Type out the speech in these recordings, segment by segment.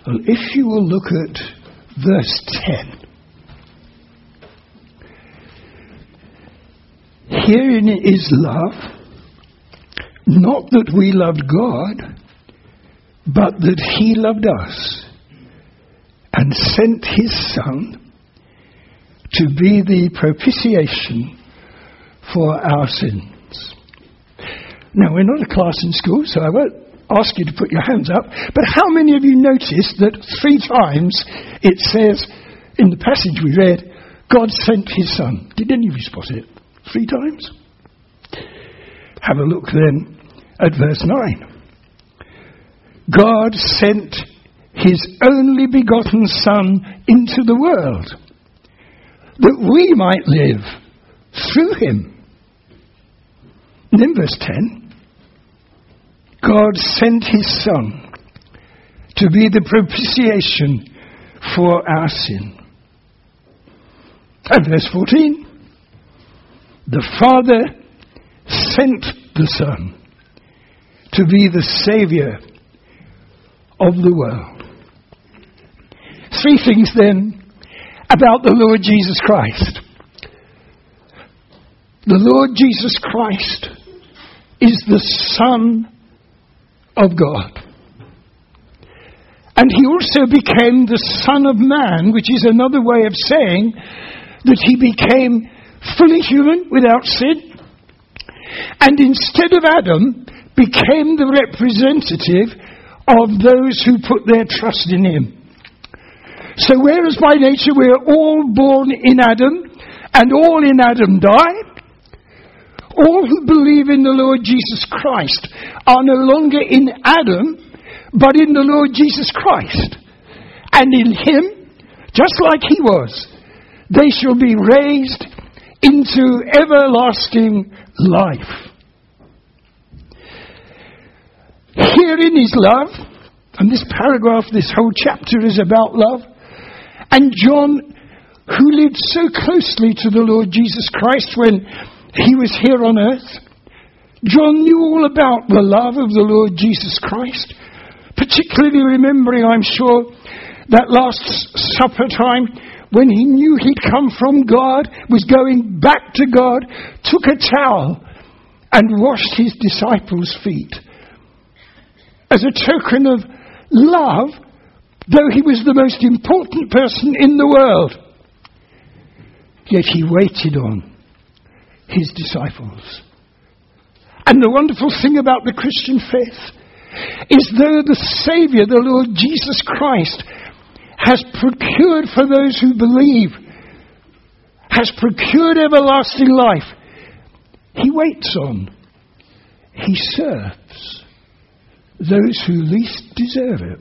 Well, if you will look at verse 10. Herein is love, not that we loved God, but that he loved us and sent his Son to be the propitiation for our sins. Now, we're not a class in school, so I won't ask you to put your hands up, but how many of you noticed that 3 times it says in the passage we read, God sent his Son? Did any of you spot it? 3 times? Have a look then at verse 9. God sent his only begotten Son into the world, that we might live through him. And then verse 10, God sent his Son to be the propitiation for our sin. And verse 14, the Father sent the Son to be the Saviour of the world. 3 things then about the Lord Jesus Christ. The Lord Jesus Christ is the Son of God. And he also became the Son of Man, which is another way of saying that he became fully human without sin, and instead of Adam, became the representative of those who put their trust in him. So whereas by nature we are all born in Adam, and all in Adam die, all who believe in the Lord Jesus Christ are no longer in Adam, but in the Lord Jesus Christ. And in him, just like he was, they shall be raised into everlasting life. Herein is love, and this paragraph, this whole chapter is about love. And John, who lived so closely to the Lord Jesus Christ when he was here on earth, John knew all about the love of the Lord Jesus Christ, particularly remembering, I'm sure, that Last Supper time when he knew he'd come from God, was going back to God, took a towel and washed his disciples' feet. As a token of love, though he was the most important person in the world, yet he waited on his disciples. And the wonderful thing about the Christian faith is though the Saviour, the Lord Jesus Christ, has procured for those who believe, has procured everlasting life, he waits on, he serves those who least deserve it.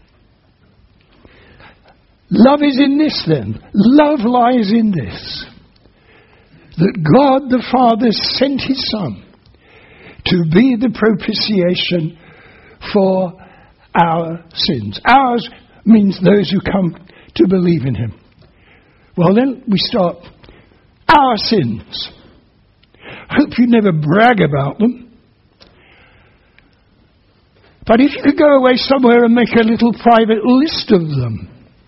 Love is in this then. Love lies in this. That God the Father sent his Son to be the propitiation for our sins. Ours means those who come to believe in him. Well, then we start. Our sins. Hope you never brag about them. But if you could go away somewhere and make a little private list of them,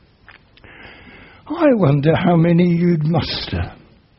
I wonder how many you'd muster.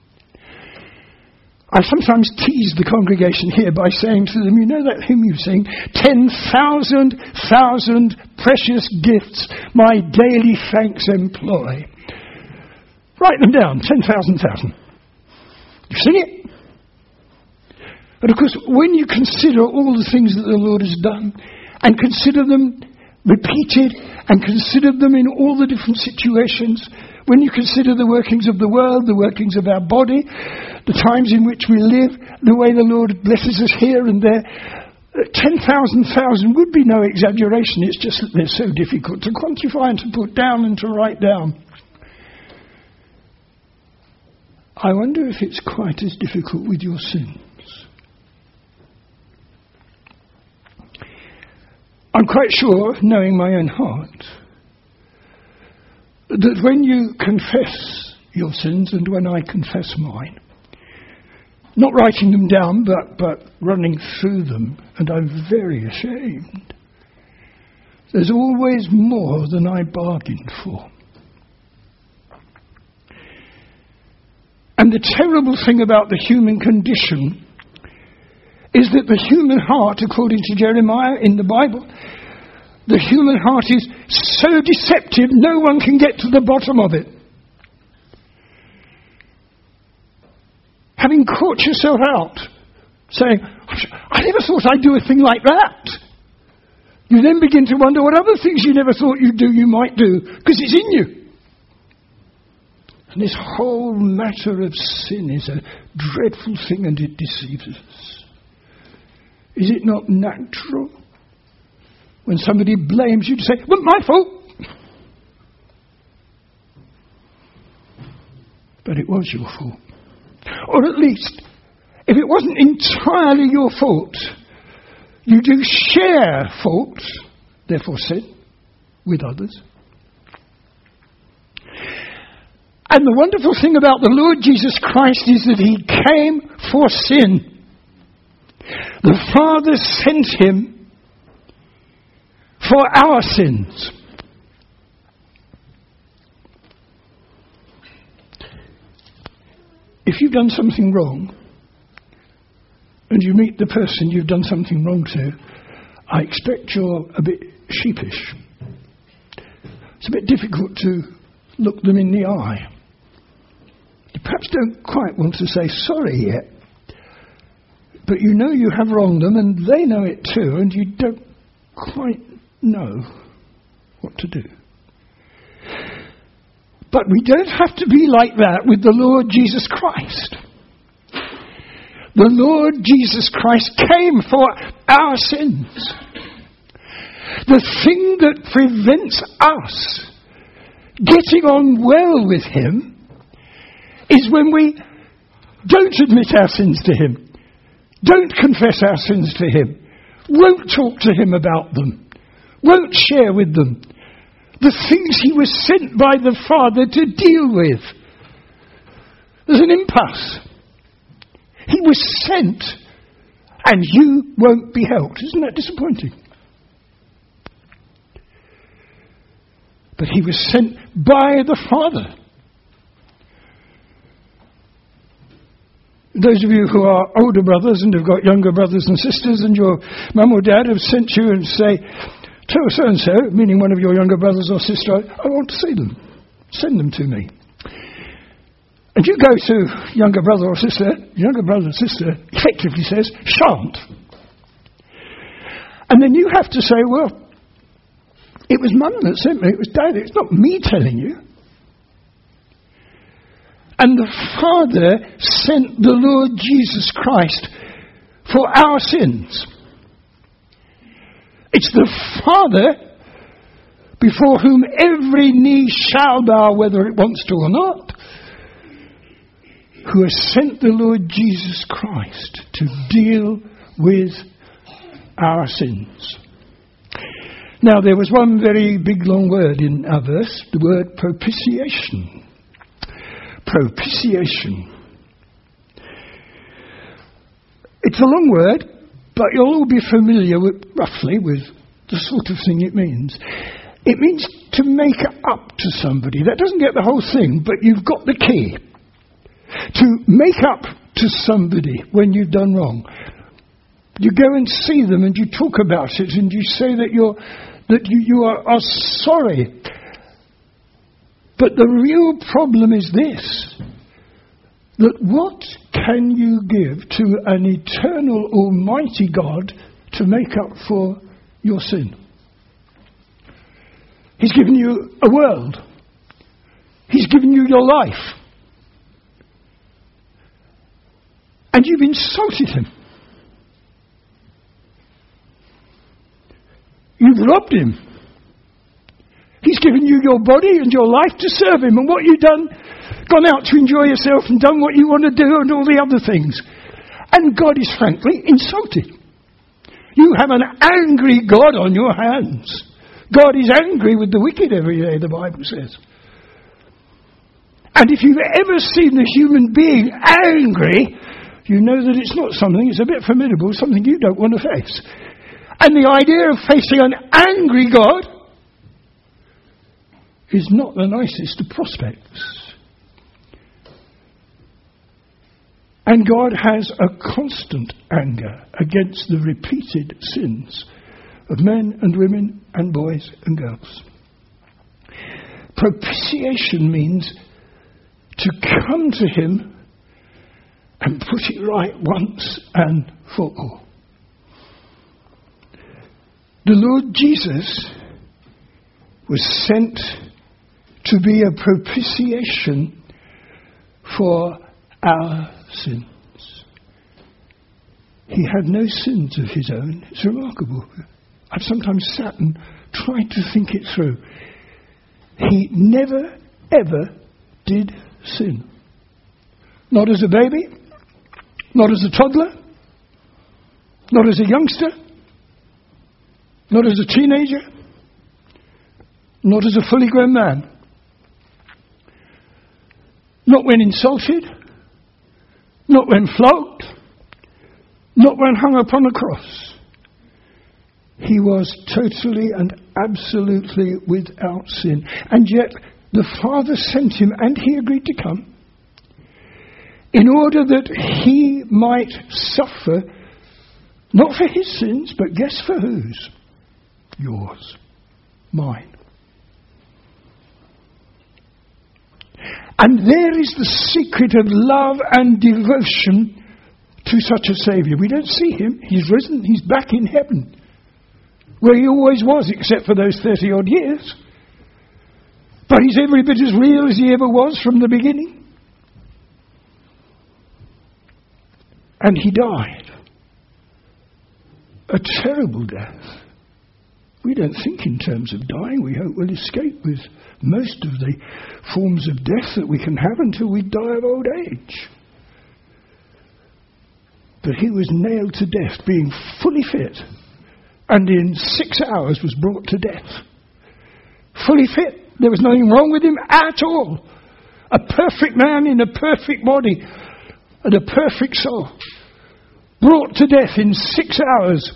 I sometimes tease the congregation here by saying to them, you know that hymn you sing, 10,000 precious gifts my daily thanks employ. Write them down, 10,000. You sing it. But of course, when you consider all the things that the Lord has done, and consider them repeated, and consider them in all the different situations, when you consider the workings of the world, the workings of our body, the times in which we live, the way the Lord blesses us here and there, 10,000 would be no exaggeration. It's just that they're so difficult to quantify and to put down and to write down. I wonder if it's quite as difficult with your sins. I'm quite sure, knowing my own heart, that when you confess your sins and when I confess mine, not writing them down but running through them, and I'm very ashamed, There's always more than I bargained for. And the terrible thing about the human condition is that the human heart, according to Jeremiah in the Bible, the human heart is so deceptive, no one can get to the bottom of it. Having caught yourself out, saying, I never thought I'd do a thing like that. You then begin to wonder what other things you never thought you'd do, you might do, because it's in you. And this whole matter of sin is a dreadful thing, and it deceives us. Is it not natural when somebody blames you to say, it wasn't my fault? But it was your fault. Or at least, if it wasn't entirely your fault, you do share fault, therefore sin, with others. And the wonderful thing about the Lord Jesus Christ is that he came for sin. The Father sent him for our sins. If you've done something wrong, and you meet the person you've done something wrong to, I expect you're a bit sheepish. It's a bit difficult to look them in the eye. You perhaps don't quite want to say sorry yet, but you know you have wronged them, and they know it too, and you don't quite know what to do. But we don't have to be like that with the Lord Jesus Christ. The Lord Jesus Christ came for our sins. The thing that prevents us getting on well with him is when we don't admit our sins to him, don't confess our sins to him, won't talk to him about them, won't share with them the things he was sent by the Father to deal with. There's an impasse. He was sent, and you won't be helped. Isn't that disappointing? But he was sent by the Father. Those of you who are older brothers and have got younger brothers and sisters, and your mum or dad have sent you and say, tell so-and-so, meaning one of your younger brothers or sister, I want to see them. Send them to me. And you go to younger brother or sister effectively says, shan't. And then you have to say, well, it was Mum that sent me, it was Dad, it's not me telling you. And the Father sent the Lord Jesus Christ for our sins. It's the Father before whom every knee shall bow, whether it wants to or not, who has sent the Lord Jesus Christ to deal with our sins. Now, there was one very big long word in our verse, the word propitiation. Propitiation. It's a long word, but you'll all be familiar with, roughly, with the sort of thing it means. It means to make up to somebody. That doesn't get the whole thing, but you've got the key. To make up to somebody when you've done wrong. You go and see them and you talk about it and you say that you are sorry. But the real problem is this, that what can you give to an eternal almighty God to make up for your sin? He's given you a world. He's given you your life. And you've insulted him. You've robbed him. He's given you your body and your life to serve him. And what you've done, gone out to enjoy yourself and done what you want to do and all the other things. And God is frankly insulted. You have an angry God on your hands. God is angry with the wicked every day, the Bible says. And if you've ever seen a human being angry, you know that it's not something, it's a bit formidable, something you don't want to face. And the idea of facing an angry God is not the nicest of prospects. And God has a constant anger against the repeated sins of men and women and boys and girls. Propitiation means to come to him and put it right once and for all. The Lord Jesus was sent to be a propitiation for our sins. He had no sins of his own. It's remarkable. I've sometimes sat and tried to think it through. He never, ever did sin. Not as a baby, not as a toddler, not as a youngster, not as a teenager, not as a fully grown man. Not when insulted, not when flogged, not when hung upon a cross. He was totally and absolutely without sin. And yet the Father sent him, and he agreed to come, in order that he might suffer, not for his sins, but guess for whose? Yours. Mine. And there is the secret of love and devotion to such a Saviour. We don't see him. He's risen. He's back in heaven, where he always was, except for those 30-odd years. But he's every bit as real as he ever was from the beginning. And he died a terrible death. We don't think in terms of dying. We hope we'll escape with most of the forms of death that we can have until we die of old age. But he was nailed to death, being fully fit, and in 6 hours was brought to death. Fully fit. There was nothing wrong with him at all. A perfect man in a perfect body and a perfect soul. Brought to death in 6 hours.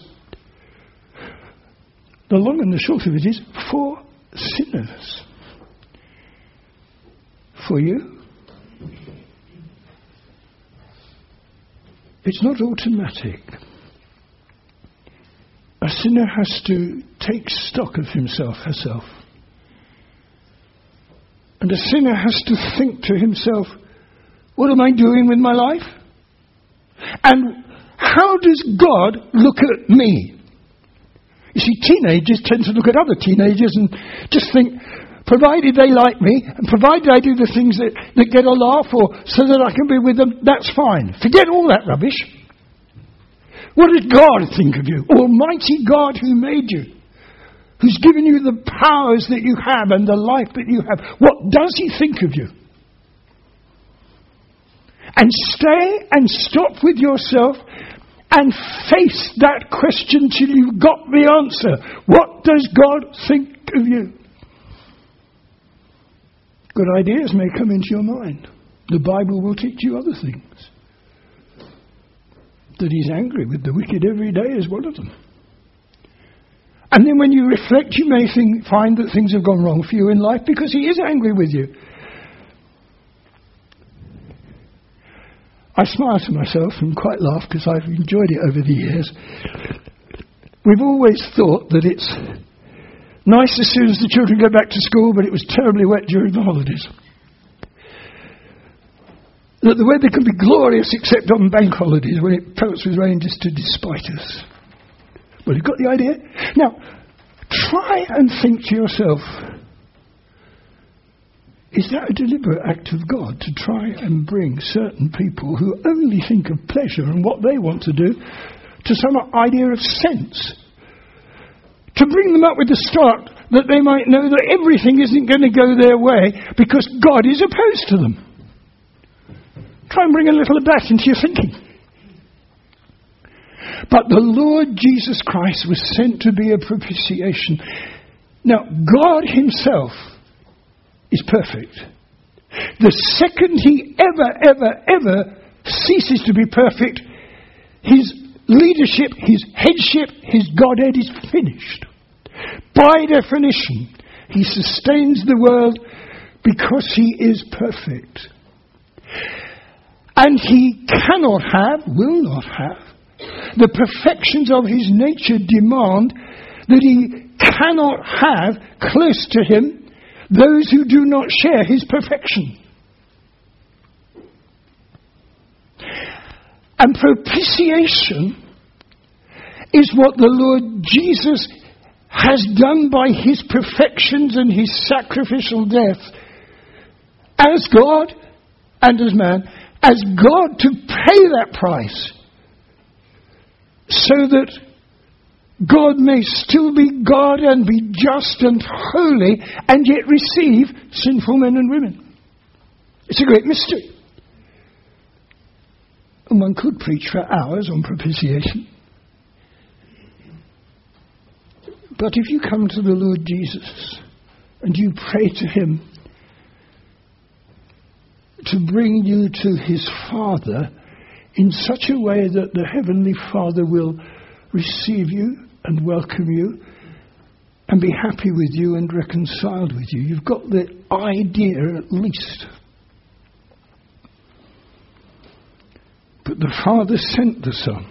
The long and the short of it is, for sinners. For you. It's not automatic. A sinner has to take stock of himself, herself. And a sinner has to think to himself, what am I doing with my life? And how does God look at me? You see, teenagers tend to look at other teenagers and just think, provided they like me, and provided I do the things that get a laugh, or so that I can be with them, that's fine. Forget all that rubbish. What does God think of you? Almighty God who made you, who's given you the powers that you have and the life that you have. What does he think of you? And stay and stop with yourself and face that question till you've got the answer. What does God think of you? Good ideas may come into your mind. The Bible will teach you other things. That he's angry with the wicked every day is one of them. And then when you reflect, you may find that things have gone wrong for you in life because he is angry with you. I smile to myself and quite laugh because I've enjoyed it over the years. We've always thought that it's nice as soon as the children go back to school, but it was terribly wet during the holidays. That the weather can be glorious except on bank holidays when it pelts with rain just to despite us. Well, you've got the idea? Now, try and think to yourself, is that a deliberate act of God to try and bring certain people who only think of pleasure and what they want to do to some idea of sense? To bring them up with the start that they might know that everything isn't going to go their way because God is opposed to them. Try and bring a little of that into your thinking. But the Lord Jesus Christ was sent to be a propitiation. Now, God himself is perfect. The second he ever ceases to be perfect, his leadership, his headship, his Godhead is finished. By definition, he sustains the world because he is perfect. And he cannot have, will not have, the perfections of his nature demand that he cannot have close to him those who do not share his perfection. And propitiation is what the Lord Jesus has done by his perfections and his sacrificial death as God and as man, as God to pay that price so that God may still be God and be just and holy and yet receive sinful men and women. It's a great mystery. And one could preach for hours on propitiation. But if you come to the Lord Jesus and you pray to him to bring you to his Father in such a way that the Heavenly Father will receive you and welcome you and be happy with you and reconciled with you, you've got the idea at least. But the Father sent the Son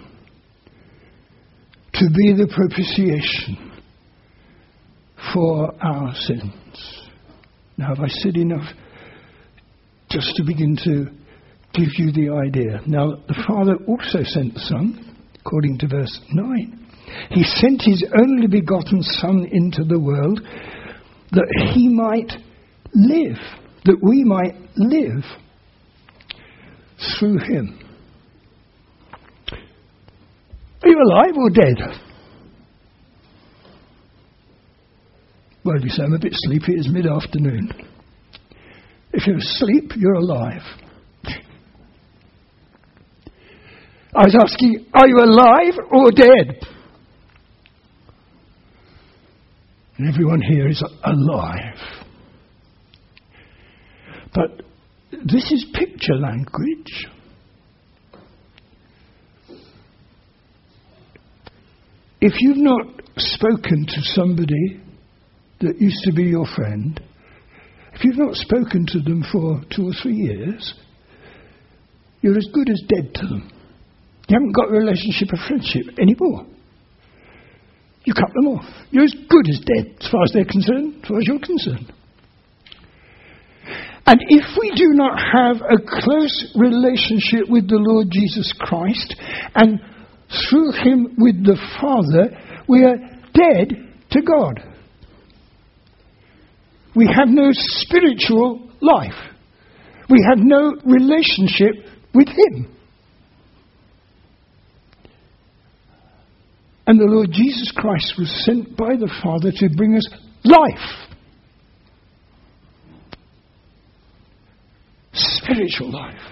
to be the propitiation for our sins. Now, have I said enough just to begin to give you the idea? Now, the Father also sent the Son, according to verse 9. He sent his only begotten Son into the world that he might live, that we might live through him. Are you alive or dead? Well, you say, I'm a bit sleepy, it's mid-afternoon. If you're asleep, you're alive. I was asking, are you alive or dead? And everyone here is alive. But this is picture language. If you've not spoken to somebody that used to be your friend, if you've not spoken to them for 2 or 3 years, you're as good as dead to them. You haven't got a relationship of friendship anymore. You cut them off. You're as good as dead as far as they're concerned, as far as you're concerned. And if we do not have a close relationship with the Lord Jesus Christ and through him with the Father, we are dead to God. We have no spiritual life. We have no relationship with him. And the Lord Jesus Christ was sent by the Father to bring us life. Spiritual life.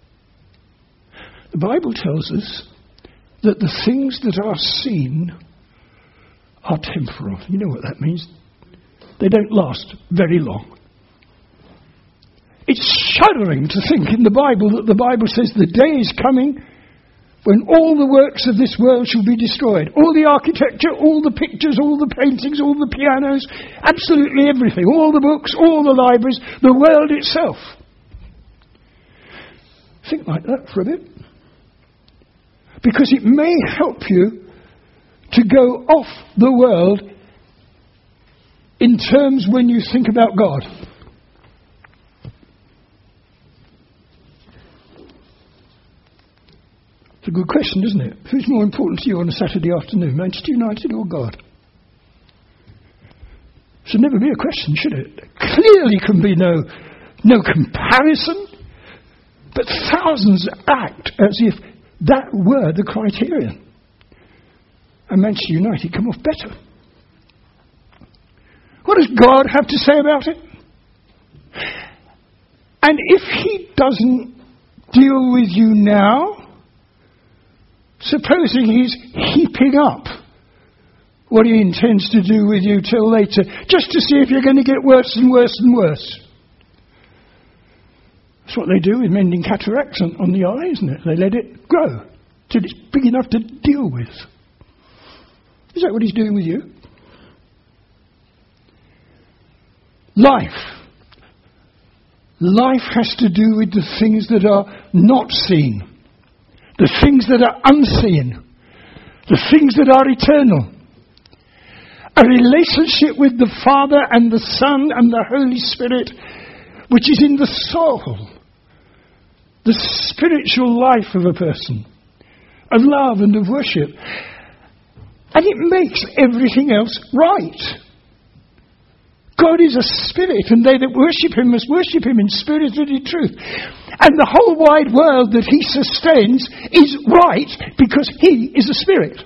The Bible tells us that the things that are seen are temporal. You know what that means? They don't last very long. It's shuddering to think in the Bible that the Bible says the day is coming when all the works of this world shall be destroyed. All the architecture, all the pictures, all the paintings, all the pianos, absolutely everything. All the books, all the libraries, the world itself. Think like that for a bit. Because it may help you to go off the world in terms when you think about God. It's a good question, isn't it? Who's more important to you on a Saturday afternoon, Manchester United or God? Should never be a question, should it? Clearly can be no comparison, but thousands act as if that were the criterion. And Manchester United come off better. What does God have to say about it? And if he doesn't deal with you now, supposing he's heaping up what he intends to do with you till later, just to see if you're going to get worse and worse and worse. That's what they do with mending cataracts on the eye, isn't it? They let it grow. till it's big enough to deal with. Is that what he's doing with you? Life. Life has to do with the things that are not seen, the things that are unseen, the things that are eternal. A relationship with the Father and the Son and the Holy Spirit, which is in the soul, the spiritual life of a person, of love and of worship. And it makes everything else right. God is a spirit, and they that worship him must worship him in spirit and in truth. And the whole wide world that he sustains is right because he is a spirit.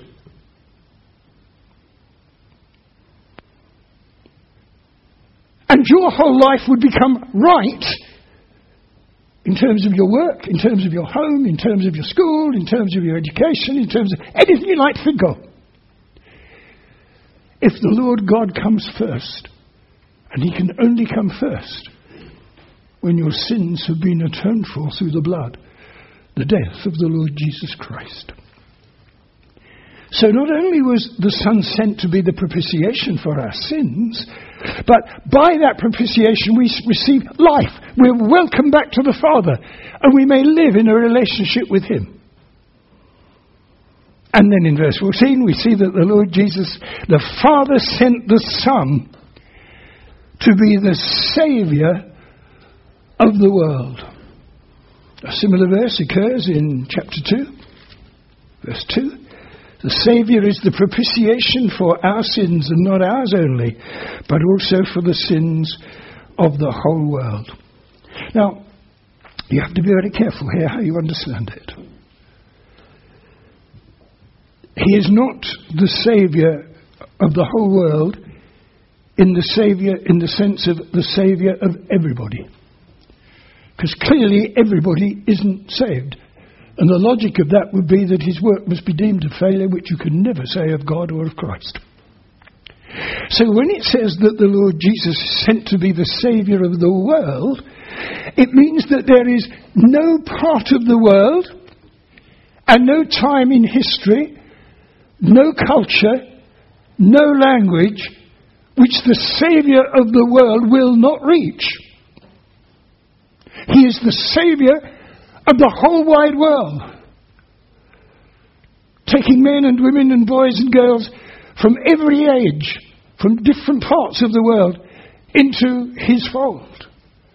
And your whole life would become right in terms of your work, in terms of your home, in terms of your school, in terms of your education, in terms of anything you like to think of. If the Lord God comes first, and he can only come first when your sins have been atoned for through the blood, the death of the Lord Jesus Christ. So not only was the Son sent to be the propitiation for our sins, but by that propitiation we receive life. We're welcomed back to the Father, and we may live in a relationship with him. And then in verse 14 we see that the Lord Jesus, the Father sent the Son to be the Saviour of the world. A similar verse occurs in chapter 2, verse 2. The Saviour is the propitiation for our sins, and not ours only, but also for the sins of the whole world. Now, you have to be very careful here how you understand it. He is not the Saviour of the whole world in the sense of the Saviour of everybody. Because clearly everybody isn't saved. And the logic of that would be that his work must be deemed a failure, which you can never say of God or of Christ. So when it says that the Lord Jesus is sent to be the Saviour of the world, it means that there is no part of the world and no time in history, no culture, no language, which the Saviour of the world will not reach. He is the Saviour of the whole wide world, taking men and women and boys and girls from every age, from different parts of the world, into his fold.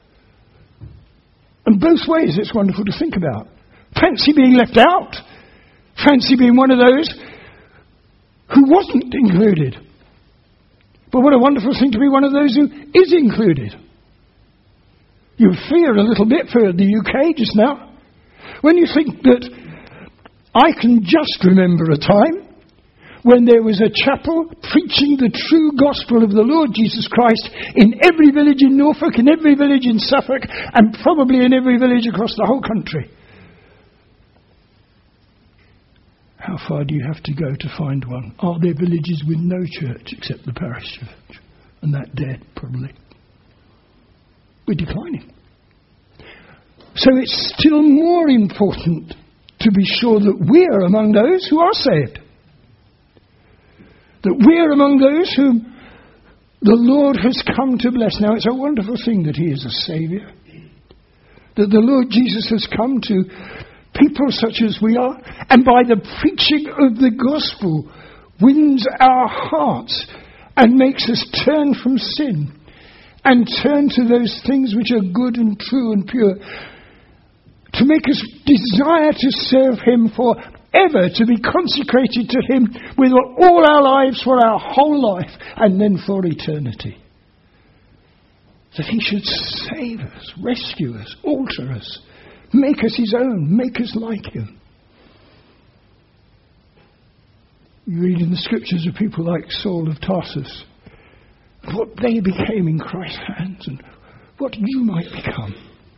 And both ways it's wonderful to think about. Fancy being left out. Fancy being one of those who wasn't included. But what a wonderful thing to be one of those who is included. You fear a little bit for the UK just now, when you think that I can just remember a time when there was a chapel preaching the true gospel of the Lord Jesus Christ in every village in Norfolk, in every village in Suffolk, and probably in every village across the whole country. How far do you have to go to find one? Are there villages with no church except the parish church? And that dead, probably. We're declining. So it's still more important to be sure that we're among those who are saved. That we're among those whom the Lord has come to bless. Now, it's a wonderful thing that he is a Saviour. That the Lord Jesus has come to people such as we are, and by the preaching of the gospel wins our hearts and makes us turn from sin and turn to those things which are good and true and pure, to make us desire to serve him forever, to be consecrated to him with all our lives, for our whole life, and then for eternity. That he should save us, rescue us, alter us, make us his own, make us like him. You read in the scriptures of people like Saul of Tarsus, what they became in Christ's hands and what you might become.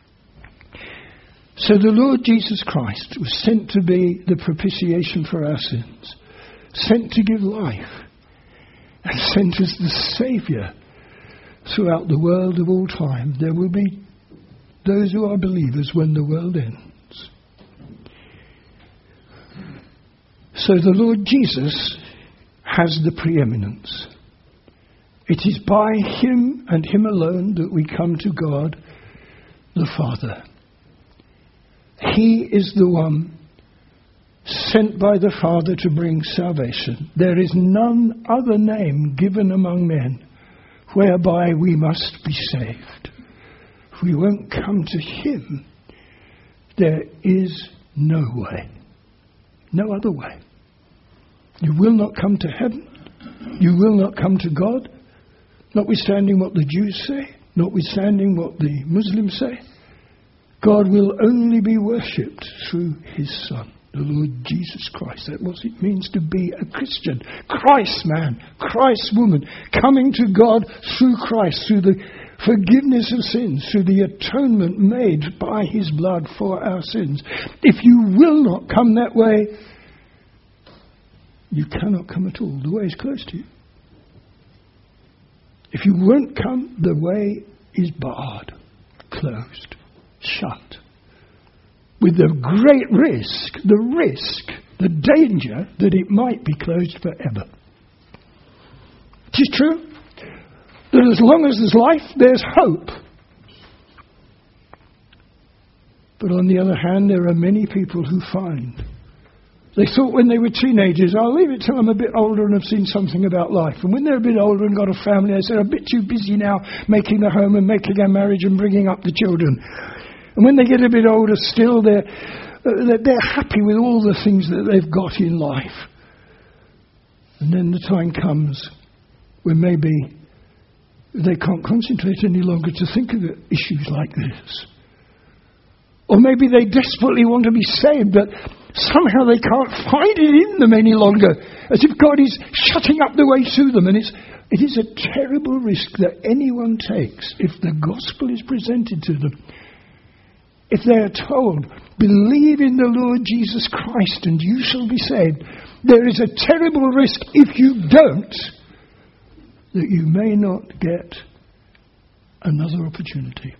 So the Lord Jesus Christ was sent to be the propitiation for our sins, sent to give life, and sent as the Saviour throughout the world of all time. There will be those who are believers when the world ends. So the Lord Jesus has the preeminence. It is by him and him alone that we come to God the Father. He is the one sent by the Father to bring salvation. There is none other name given among men whereby we must be saved. If we won't come to him, there is no way. No other way. You will not come to heaven. You will not come to God, notwithstanding what the Jews say, notwithstanding what the Muslims say. God will only be worshipped through his Son, the Lord Jesus Christ. That's what it means to be a Christian. Christ man, Christ woman, coming to God through Christ, through the forgiveness of sins, through the atonement made by his blood for our sins. If you will not come that way, you cannot come at all. The way is closed to you. If you won't come, the way is barred, closed, shut. With the great risk, the danger that it might be closed forever. It is true that as long as there's life, there's hope. But on the other hand, there are many people who find they thought when they were teenagers, I'll leave it till I'm a bit older and have seen something about life. And when they're a bit older and got a family, they say, I'm a bit too busy now making the home and making a marriage and bringing up the children. And when they get a bit older still, they're happy with all the things that they've got in life. And then the time comes when maybe they can't concentrate any longer to think of issues like this. Or maybe they desperately want to be saved, but somehow they can't find it in them any longer, as if God is shutting up the way to them. And it is a terrible risk that anyone takes if the gospel is presented to them. If they are told, believe in the Lord Jesus Christ and you shall be saved, there is a terrible risk if you don't, that you may not get another opportunity.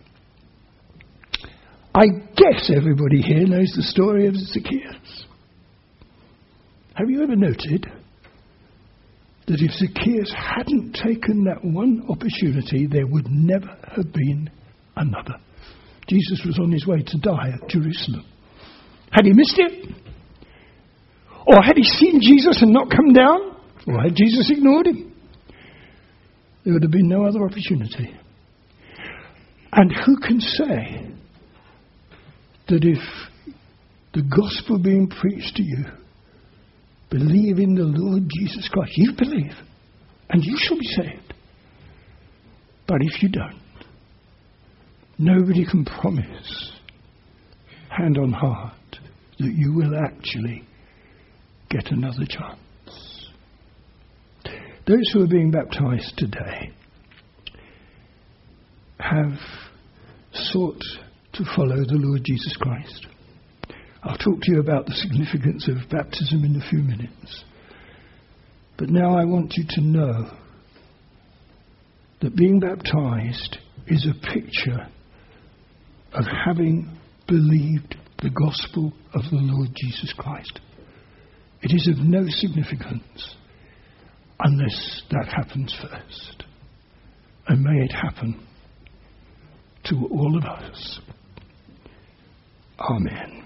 I guess everybody here knows the story of Zacchaeus. Have you ever noted that if Zacchaeus hadn't taken that one opportunity, there would never have been another? Jesus was on his way to die at Jerusalem. Had he missed it? Or had he seen Jesus and not come down? Or had Jesus ignored him? There would have been no other opportunity. And who can say that if the gospel being preached to you, believe in the Lord Jesus Christ, you believe, and you shall be saved. But if you don't, nobody can promise, hand on heart, that you will actually get another chance. Those who are being baptized today have sought to follow the Lord Jesus Christ. I'll talk to you about the significance of baptism in a few minutes. But now I want you to know that being baptized is a picture of having believed the gospel of the Lord Jesus Christ. It is of no significance unless that happens first. And may it happen to all of us. Amen.